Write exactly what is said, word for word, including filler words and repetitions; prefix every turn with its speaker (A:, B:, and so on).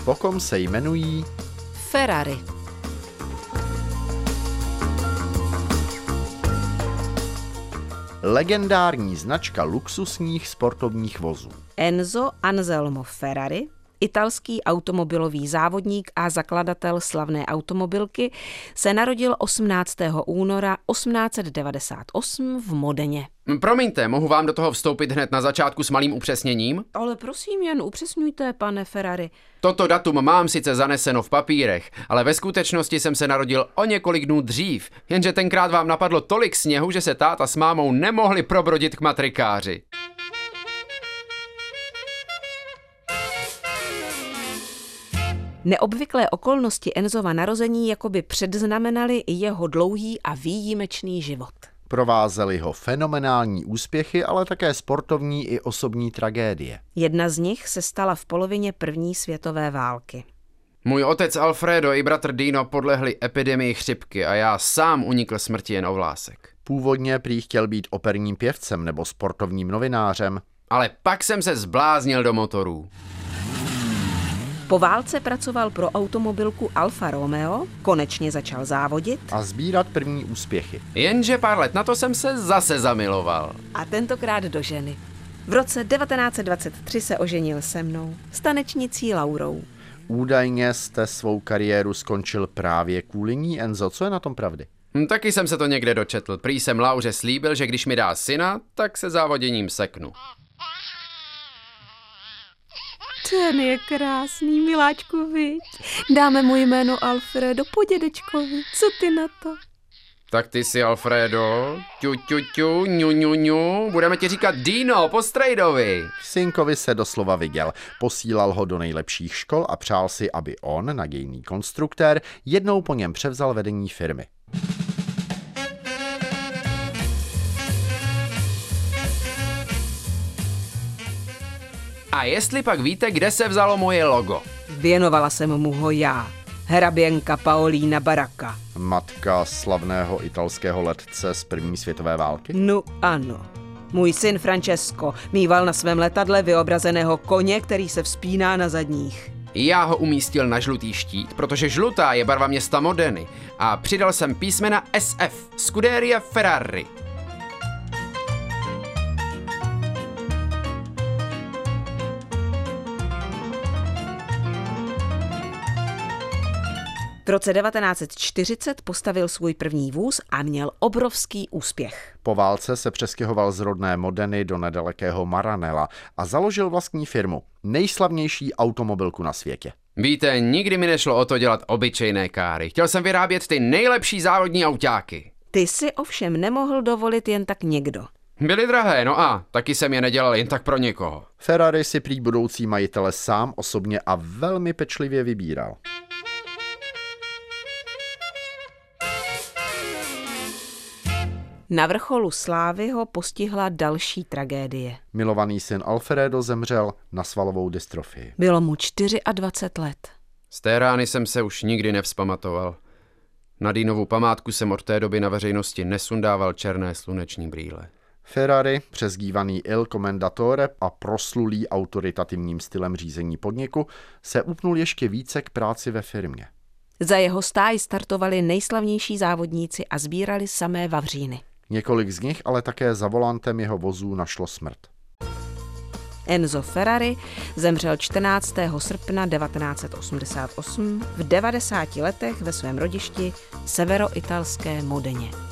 A: po kom se jmenují
B: Ferrari.
A: Legendární značka luxusních sportovních vozů.
B: Enzo Anselmo Ferrari, italský automobilový závodník a zakladatel slavné automobilky, se narodil osmnáctého února osmnáct set devadesát osm v Modeně.
C: Promiňte, mohu vám do toho vstoupit hned na začátku s malým upřesněním?
B: Ale prosím, jen upřesňujte, pane Ferrari.
C: Toto datum mám sice zaneseno v papírech, ale ve skutečnosti jsem se narodil o několik dnů dřív, jenže tenkrát vám napadlo tolik sněhu, že se táta s mámou nemohli probrodit k matrikáři.
B: Neobvyklé okolnosti Enzova narození jakoby předznamenaly i jeho dlouhý a výjimečný život.
A: Provázely ho fenomenální úspěchy, ale také sportovní i osobní tragédie.
B: Jedna z nich se stala v polovině první světové války.
C: Můj otec Alfredo i bratr Dino podlehli epidemii chřipky a já sám unikl smrti jen o vlásek.
A: Původně prý chtěl být operním pěvcem nebo sportovním novinářem.
C: Ale pak jsem se zbláznil do motorů.
B: Po válce pracoval pro automobilku Alfa Romeo, konečně začal závodit
A: A sbírat první úspěchy.
C: Jenže pár let na to jsem se zase zamiloval.
B: a tentokrát do ženy. V roce devatenáct set dvacet tři se oženil se mnou, s tanečnicí Laurou.
A: Údajně jste svou kariéru skončil právě kvůli ní, Enzo. Co je na tom pravdy?
C: Hm, taky jsem se to někde dočetl. Prý jsem Lauře slíbil, že když mi dá syna, tak se závoděním seknu.
B: Ten je krásný, miláčku, viď? Dáme mu jméno Alfredo po dědečkovi. Co ty na to?
C: Tak ty si Alfredo, ťu, ťu, ťu, ňu, ňu, ňu, budeme ti říkat Dino po strejdovi.
A: Synkovi se doslova viděl. Posílal ho do nejlepších škol a přál si, aby on, nadějný konstruktér, jednou po něm převzal vedení firmy.
C: A jestli pak víte, kde se vzalo moje logo?
B: Věnovala jsem mu ho já, hraběnka Paolína Baracca.
A: Matka slavného italského letce z první světové války?
B: No ano. Můj syn Francesco mýval na svém letadle vyobrazeného koně, který se vzpíná na zadních.
C: Já ho umístil na žlutý štít, protože žlutá je barva města Modeny a přidal jsem písmena S F, Scuderia Ferrari.
B: V roce devatenáct set čtyřicet postavil svůj první vůz a měl obrovský úspěch.
A: Po válce se přestěhoval z rodné Modeny do nedalekého Maranella a založil vlastní firmu, nejslavnější automobilku na světě.
C: Víte, nikdy mi nešlo o to dělat obyčejné káry. Chtěl jsem vyrábět ty nejlepší závodní autáky.
B: Ty si ovšem nemohl dovolit jen tak někdo.
C: Byly drahé, no a taky jsem je nedělal jen tak pro někoho.
A: Ferrari si prý budoucí majitele sám osobně a velmi pečlivě vybíral.
B: Na vrcholu slávy ho postihla další tragédie.
A: Milovaný syn Alfredo zemřel na svalovou dystrofii.
B: Bylo mu dvacet čtyři let.
C: Z té rány jsem se už nikdy nevzpamatoval. Na Dinovu památku jsem od té doby na veřejnosti nesundával černé sluneční brýle.
A: Ferrari, přezdívaný Il Commendatore a proslulý autoritativním stylem řízení podniku, se upnul ještě více k práci ve firmě.
B: Za jeho stáj startovali nejslavnější závodníci a sbírali samé vavříny.
A: Několik z nich ale také za volantem jeho vozů našlo smrt.
B: Enzo Ferrari zemřel čtrnáctého srpna devatenáct set osmdesát osm v devadesáti letech ve svém rodišti severoitalské Modeně.